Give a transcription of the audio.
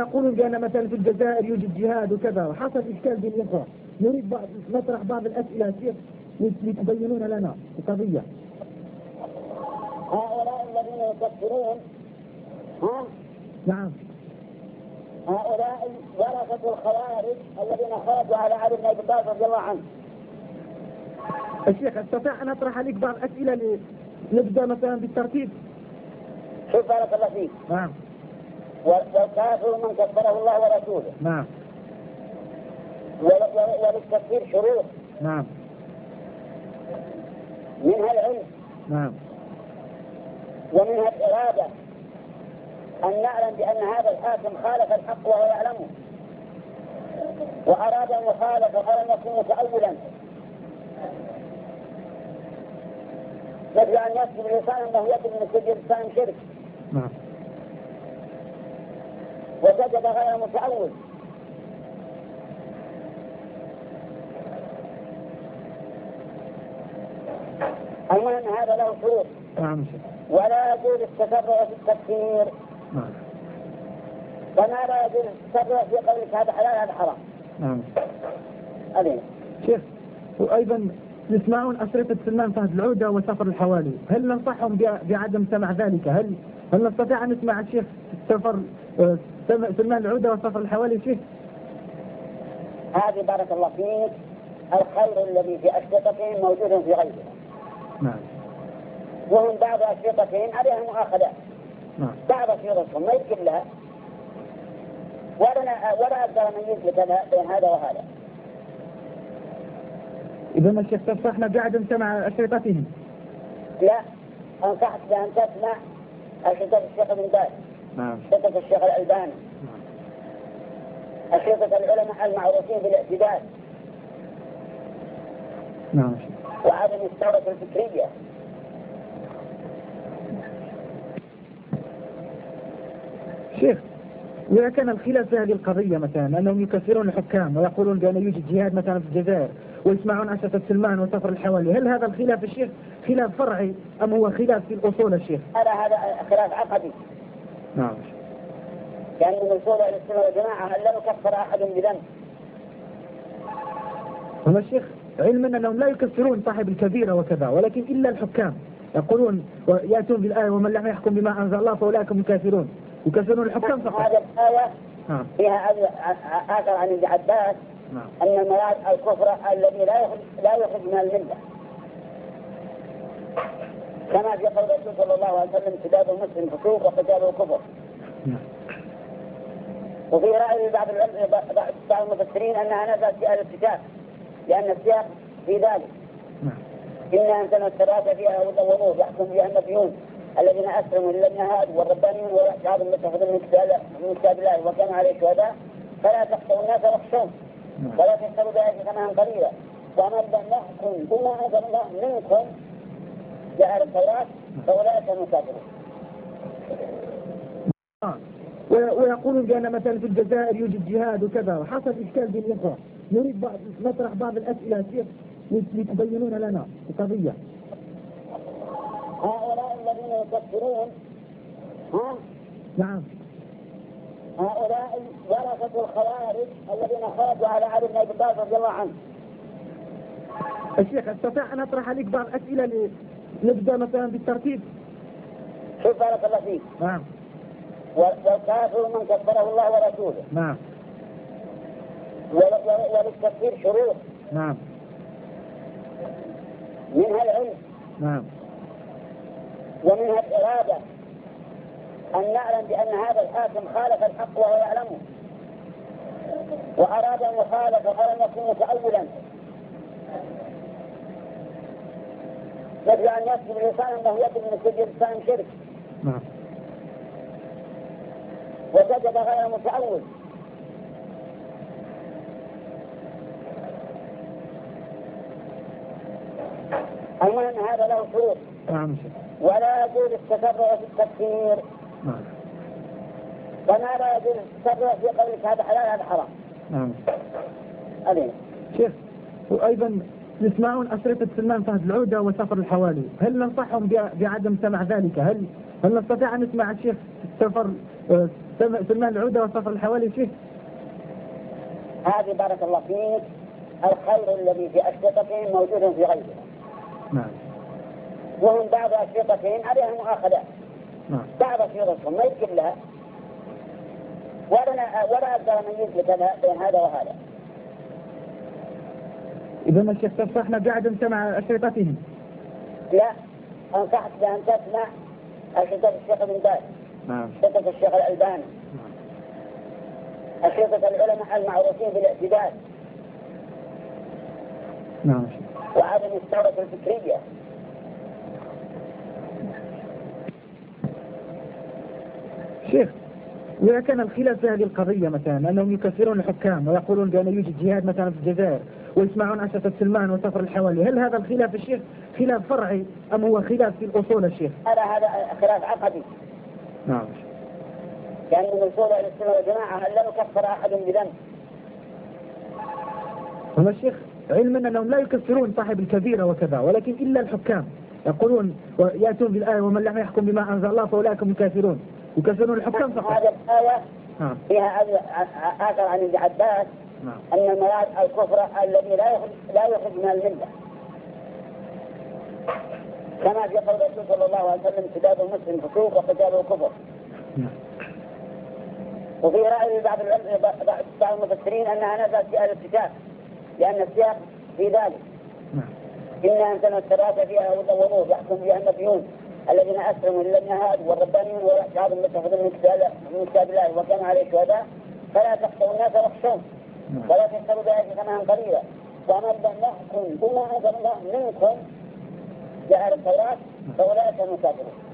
ويقولون بأن مثلا في الجزائر يوجد جهاد وكذا، وحصل إشكال بين الإخوة. نريد نطرح بعض الأسئلة شيخ لتبينون لنا القضية. هؤلاء الذين يكفرون نعم. هؤلاء ورثة الخوارج الذين خرجوا على علي بن أبي طالب رضي الله عنه. الشيخ استطيع أن أطرح عليك بعض أسئلة نبدأ مثلا بالترتيب. شوف بارك الله فيك. نعم. والكافر من كفره الله ورسوله. نعم. وللتكفير شروط. نعم. منها العلم. نعم. ومنها الإرادة، أن نعلم بأن هذا الحاكم خالف الحق وهو يعلمه، وأراد أن يخالف ولم يكن متأولا، مثل أن يكتب الإنسان أنه يجب من سجل الإنسان شرك. نعم. وسجد غير متأول. المهم هذا له شروط. نعم. ولا يجوز التسرع في التكفير. نعم. وما لا يجوز التسرع في قولك هذا حلال هذا حرام. نعم. ألين شيخ، وأيضا يسمعون أشرطة سلمان فهد العودة وسفر الحوالي، هل ننصحهم بعدم سماع ذلك؟ هل نستطيع أن نسمع الشيخ سلمان العودة وسفر الحوالي شيخ؟ هذه بارك الله فيك الخير الذي في أشرطتهم موجود في غيرها. نعم. وهم بعض أشرطتهم عليها مؤاخذات. نعم. بعض أشرطتهم ما يمكن لها، ولا أقدر من يثبت بين هذا وهذا. إذا ما الشيخ تنصحنا بعدم سماع أشرطتهم؟ لا، أنصحت بأن تسمع أشرطة الشيخ ابن باز. نعم. أشرطة الشيخ الألباني. نعم. أشرطة العلماء المعروفين بالاعتدال. نعم. وعدم الثورة الفكرية. شيخ، وإذا كان الخلاف في هذه القضية مثلا أنهم يكفرون الحكام ويقولون بأن يوجد جهاد مثلا في الجزائر ويسمعون أشرطة سلمان وسفر الحوالي، هل هذا الخلاف الشيخ خلاف فرعي أم هو خلاف في الأصول الشيخ؟ هذا خلاف عقدي. نعم. يعني من أصول السنة والجماعة أن لا يكفر أحد بذنب. هم الشيخ علما أنهم لا يكفرون صاحب الكبيرة وكذا، ولكن إلا الحكام يقولون ويأتون بالآية ومن لم يحكم بما أنزل الله فأولئك هم الكافرون، يكفرون الحكام فقط. هذه الآية فيها آثر عن ابن عباس أن المراد الكفر الذي لا يخرج من الملة، كما في قول الرسول صلى الله عليه وسلم سباب المسلم فسوق وقتاله كفر. وفي رأي بعض المفسرين أنها نزلت في أهل الكتاب لأن السياق في ذلك. إنا أنزلنا التوراة فيها هدى ونور يحكم بها النبيون الذين أسلموا للذين هادوا والربانيون والأحزاب المتخذين من كتاب الله وكانوا عليه شهداء فلا تخشوا الناس واخشون ولا تشتروا بآياتي ثمنا قليلا ومن لم يحكم بما أنزل الله منكم بأهل التوراة فأولئك هم الكافرون. ويقولون بأن مثلا في الجزائر يوجد جهاد وكذا، وحصل إشكال بين الإخوة. نريد نطرح بعض الأسئلة شيخ لتبينون لنا القضية. هؤلاء الذين يكفرون نعم. هؤلاء ورثة الخوارج الذين خرجوا على علي بن أبي طالب رضي الله عنه. الشيخ استطيع أن أطرح عليك بعض أسئلة نبدأ مثلا بالترتيب. شوف بارك الله فيك. نعم. والكافر من كفره الله ورسوله. نعم. وللتكفير شروط. نعم. منها العلم. نعم. ومنها الإرادة، أن نعلم بأن هذا الحاكم خالف الحق وهو يعلمه، وأراد أن يخالف ولم يكن متأولا، مثل أن يكتب الإنسان أنه يجب من سجل الإنسان شرك. نعم. وسجد غير متأول. المهم هذا له شروط. نعم. ولا يجوز التسرع في التكفير. نعم. وما لا يجوز التسرع في قولك هذا حلال هذا حرام. نعم. ألين شيخ، وأيضا يسمعون أشرطة سلمان فهد العودة وسفر الحوالي، هل ننصحهم بعدم سماع ذلك؟ هل هل نستطيع أن نسمع الشيخ السفر سلمان العودة والسفر الحوالي شيخ؟ هذه بارك الله فيك الخير الذي في أشرطتهم موجود في غيرهم. نعم. وهم بعض أشرطتهم عليها مؤاخذات. نعم. بعض أشرطتهم ما يمكن لها ولا أقدر من يثبت بين هذا وهذا. إذا ما الشيخ تنصحنا بعدم سمع أشرطتهم؟ لا، أنصحت بأن تسمع أشرطة الشيخ ابن باز. نعم. أشرطة الشيخ الألباني. أشرطة العلماء المعروفين بالاعتدال. نعم. وعدم الثورة الفكرية. شيخ، وإذا كان الخلاف في هذه القضية مثلا أنهم يكفرون الحكام ويقولون بأن يوجد جهاد مثلا في الجزائر ويسمعون عشرة سلمان وسفر الحوالي، هل هذا الخلاف الشيخ خلاف فرعي أم هو خلاف في الأصول الشيخ؟ هذا خلاف عقدي. نعم. يعني من أصول السنة والجماعة أن لا يكفر أحد بذنب. هم الشيخ علما أنهم لا يكفرون صاحب الكبيرة وكذا، ولكن إلا الحكام يقولون ويأتون بالآية ومن لم يحكم بما أنزل الله فأولئك هم الكافرون، يكفرون الحكام فقط. هذه الآية فيها آثر عن ابن عباس أن المراد الكفر الذي لا يخرج من الملة، كما في قول الرسول صلى الله عليه وسلم سداد المسلم فسوق وقتاله كفر. وفي رأي بعض المفسرين أنها نزلت في أهل الكتاب لأن السياق في ذلك. إنا أنزلنا التوراة فيها هدى ونور يحكم بها النبيون الذين أسلموا للذين هادوا والربانيون والأحزاب المتخذين من كتاب الله وكانوا عليه شهداء فلا تخشوا الناس واخشون ولا تشتروا بآياتي ثمنا قليلا ومن لم يحكم بما أنزل الله منكم بأهل التوراة فأولئك هم الكافرون.